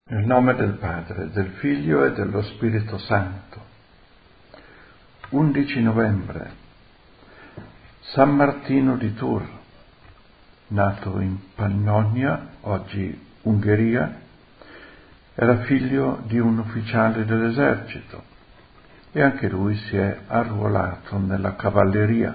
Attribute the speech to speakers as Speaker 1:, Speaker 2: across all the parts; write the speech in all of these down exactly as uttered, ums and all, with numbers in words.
Speaker 1: Nel nome del Padre, del Figlio e dello Spirito Santo. undici novembre. San Martino di Tours, nato in Pannonia, oggi Ungheria, era figlio di un ufficiale dell'esercito e anche lui si è arruolato nella cavalleria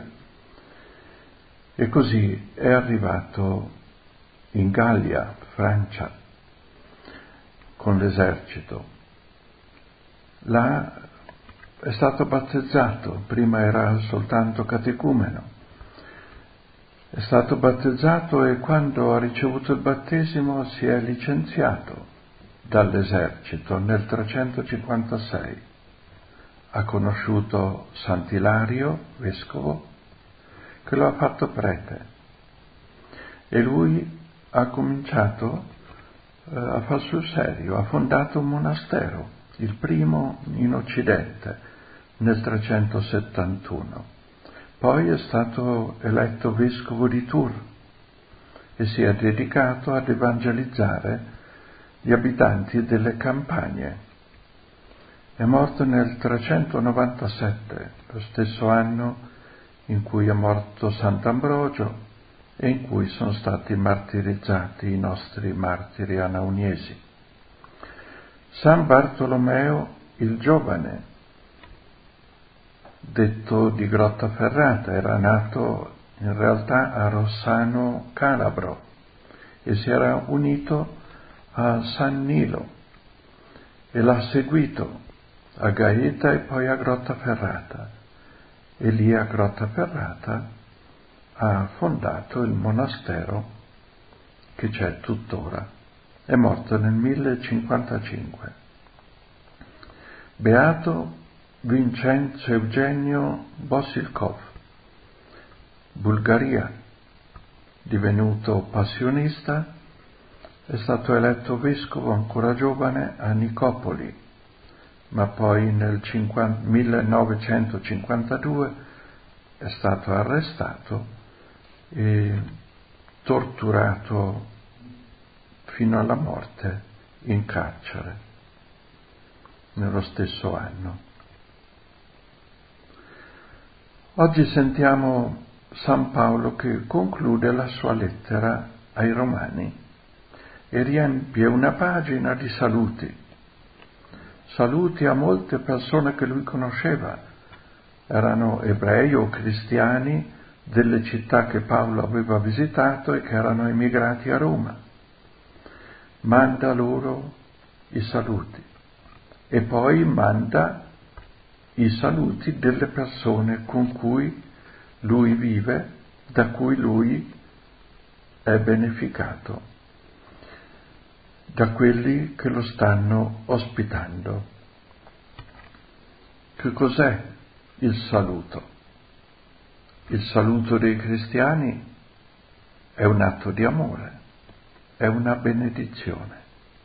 Speaker 1: e così è arrivato in Gallia, Francia, con l'esercito. Là è stato battezzato, prima era soltanto catecumeno. È stato battezzato e quando ha ricevuto il battesimo si è licenziato dall'esercito nel trecentocinquantasei. Ha conosciuto Sant'Ilario, vescovo, che lo ha fatto prete e lui ha cominciato a far sul serio, ha fondato un monastero, il primo in Occidente, nel trecentosettantuno. Poi è stato eletto vescovo di Tours e si è dedicato ad evangelizzare gli abitanti delle campagne. È morto nel trecentonovantasette, lo stesso anno in cui è morto Sant'Ambrogio e in cui sono stati martirizzati i nostri martiri anauniesi. San Bartolomeo il Giovane, detto di Grottaferrata, era nato in realtà a Rossano Calabro e si era unito a San Nilo e l'ha seguito a Gaeta e poi a Grottaferrata, e lì a Grottaferrata ha fondato il monastero che c'è tuttora. È morto nel millecinquantacinque. Beato Vincenzo Eugenio Bossilkov, Bulgaria, divenuto passionista, è stato eletto vescovo ancora giovane a Nicopoli, ma poi nel millenovecentocinquantadue è stato arrestato e torturato fino alla morte in carcere nello stesso anno. Oggi sentiamo San Paolo che conclude la sua lettera ai Romani e riempie una pagina di saluti. Saluti a molte persone che lui conosceva, erano ebrei o cristiani delle città che Paolo aveva visitato e che erano emigrati a Roma. Manda loro i saluti e poi manda i saluti delle persone con cui lui vive, da cui lui è beneficato, da quelli che lo stanno ospitando. Che cos'è il saluto? Il saluto dei cristiani è un atto di amore, è una benedizione.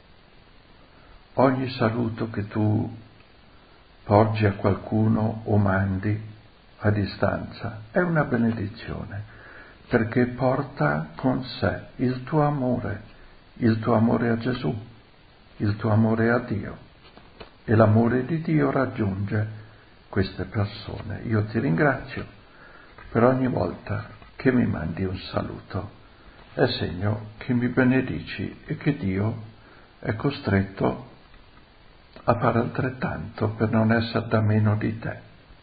Speaker 1: Ogni saluto che tu porgi a qualcuno o mandi a distanza è una benedizione, perché porta con sé il tuo amore, il tuo amore a Gesù, il tuo amore a Dio, e l'amore di Dio raggiunge queste persone. Io ti ringrazio per ogni volta che mi mandi un saluto, è segno che mi benedici e che Dio è costretto a fare altrettanto per non essere da meno di te.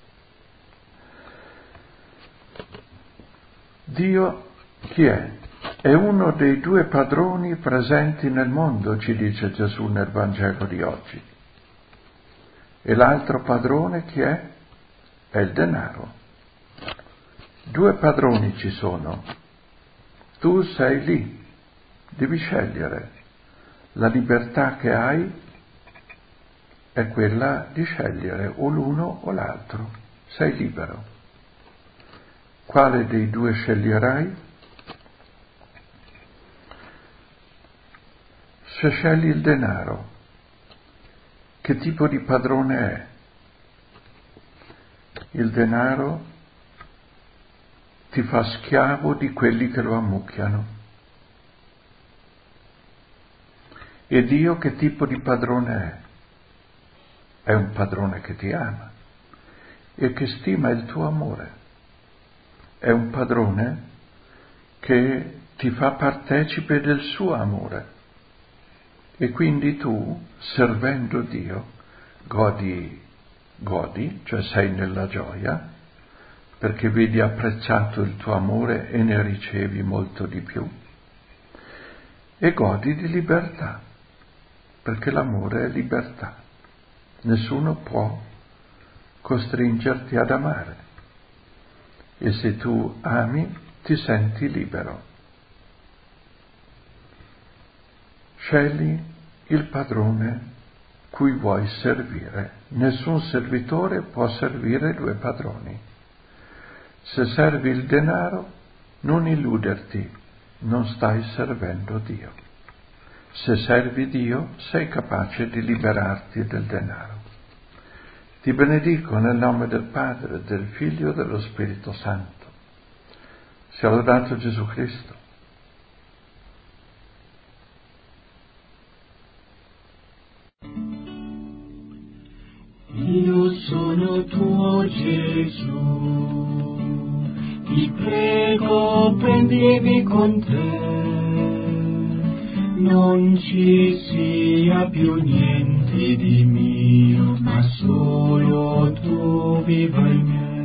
Speaker 1: Dio chi è? È uno dei due padroni presenti nel mondo, ci dice Gesù nel Vangelo di oggi. E l'altro padrone chi è? È il denaro. Due padroni ci sono. Tu sei lì, devi scegliere. La libertà che hai è quella di scegliere o l'uno o l'altro. Sei libero. Quale dei due sceglierai? Se scegli il denaro, che tipo di padrone è? Il denaro ti fa schiavo di quelli che lo ammucchiano. E Dio che tipo di padrone è? È un padrone che ti ama e che stima il tuo amore. È un padrone che ti fa partecipe del suo amore. E quindi tu, servendo Dio, godi, godi, cioè sei nella gioia, perché vedi apprezzato il tuo amore e ne ricevi molto di più. E godi di libertà, perché l'amore è libertà. Nessuno può costringerti ad amare. E se tu ami, ti senti libero. Scegli il padrone cui vuoi servire. Nessun servitore può servire due padroni. Se servi il denaro, non illuderti, non stai servendo Dio. Se servi Dio, sei capace di liberarti del denaro. Ti benedico nel nome del Padre, del Figlio e dello Spirito Santo. Sia lodato Gesù Cristo.
Speaker 2: Io sono tuo Gesù, ti prego prendimi con te, non ci sia più niente di mio, ma solo tu viva in me.